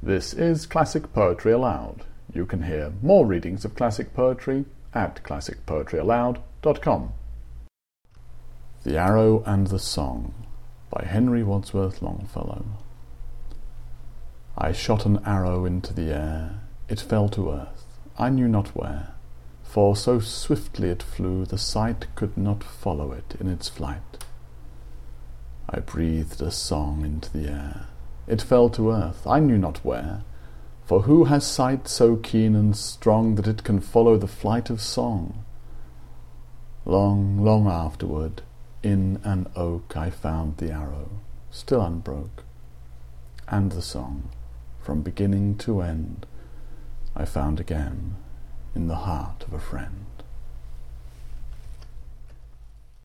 This is Classic Poetry Aloud. You can hear more readings of classic poetry at classicpoetryaloud.com. The Arrow and the Song by Henry Wadsworth Longfellow. I shot an arrow into the air, it fell to earth, I knew not where, for so swiftly it flew, the sight could not follow it in its flight. I breathed a song into the air, it fell to earth, I knew not where, for who has sight so keen and strong that it can follow the flight of song? Long, long afterward, in an oak I found the arrow, still unbroke, and the song, from beginning to end, I found again in the heart of a friend.